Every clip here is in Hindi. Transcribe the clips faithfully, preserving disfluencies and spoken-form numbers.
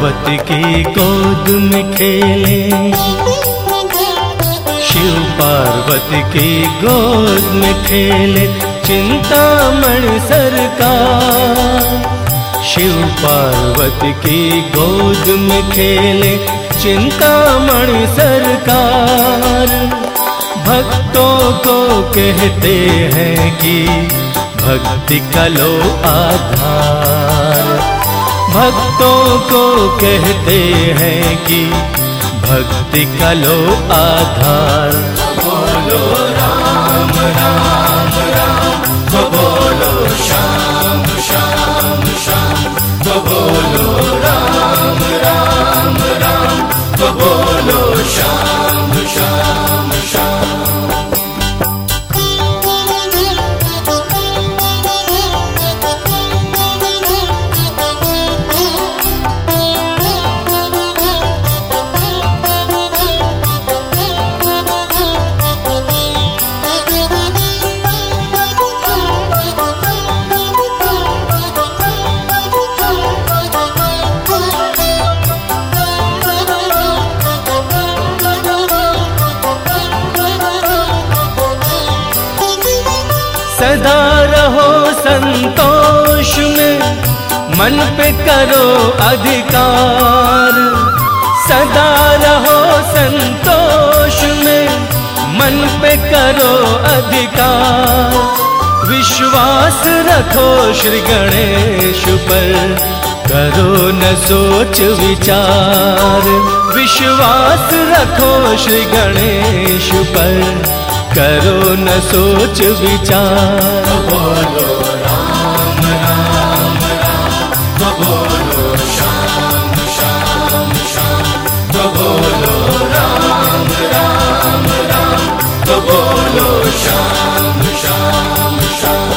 पार्वती की गोद में खेले, शिव पार्वती की गोद में खेले चिंतामणि सरकार। शिव पार्वती की गोद में खेले चिंतामणि सरकार। भक्तों को कहते हैं कि भक्ति का लो आधार। भक्तों को कहते हैं कि भक्ति का लो आधार। बोलो राम राम राम, तो बोलो श्याम श्याम श्याम, तो बोलो राम राम राम, तो बोलो श्याम श्याम श्याम। सदा रहो संतोष में, मन पे करो अधिकार। सदा रहो संतोष में, मन पे करो अधिकार। विश्वास रखो श्री गणेश पर, करो न सोच विचार। विश्वास रखो श्री गणेश पर, करो न सोच विचार। बोलो राम राम राम, तो बोलो श्याम श्याम श्याम, तो बोलो राम राम राम, तो बोलो श्याम श्याम श्याम।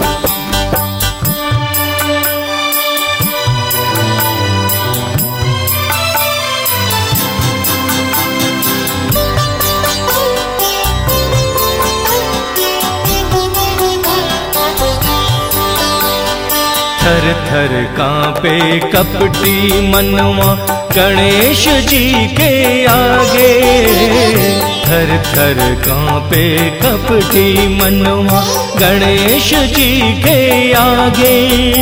थर थर कांपे कपटी मनवा गणेश जी के आगे। थर थर कांपे कपटी मनवा गणेश जी के आगे।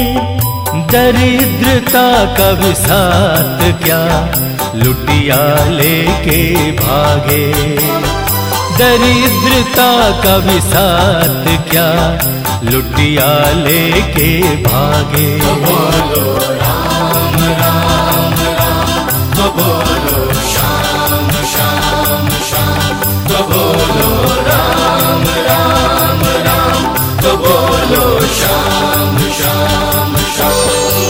दरिद्रता का विसात क्या लुटिया लेके भागे। दरिद्रता का विसात क्या लुटिया लेके भागे। तो बोलो राम राम राम, तो बोलो श्याम श्याम श्याम, तो बोलो राम राम राम, तो बोलो श्याम श्याम श्याम।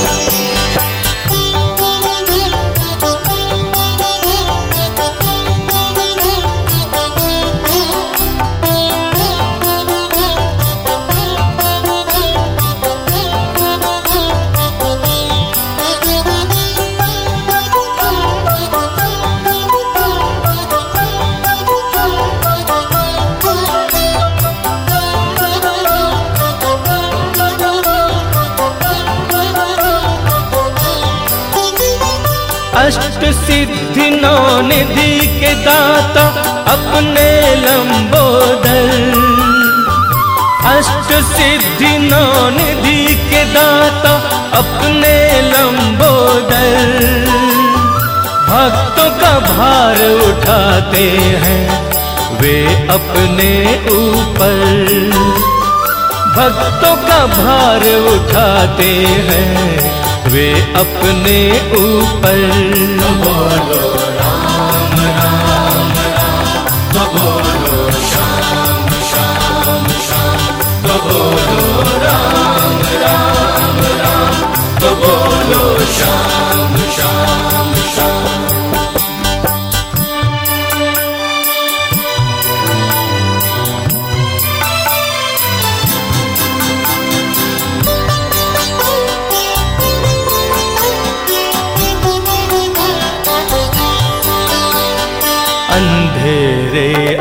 अष्ट सिद्धि नौ निधि के दाता अपने लंबोदर। अष्ट सिद्धि नौ निधि के दाता अपने लंबोदर। भक्तों का भार उठाते हैं वे अपने ऊपर। भक्तों का भार उठाते हैं वे अपने ऊपर। तो बोलो राम राम राम, तो बोलो श्याम श्याम श्याम, तो बोलो राम राम राम, तो बोलो श्याम श्याम श्याम। अंधेरे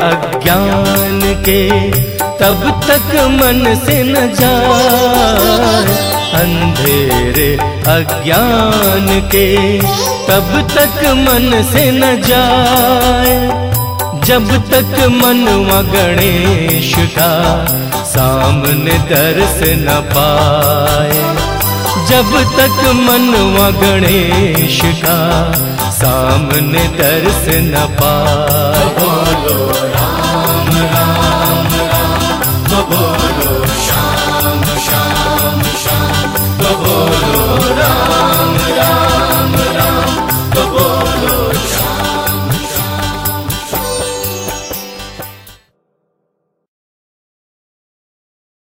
अज्ञान के तब तक मन से न जाए। अंधेरे अज्ञान के तब तक मन से न जाए, जब तक मनवा गणेश का सामने दर्श न पाए, जब तक मनवा गणेश का सामने दर्श न पाए। बोलो राम राम राम, बोलो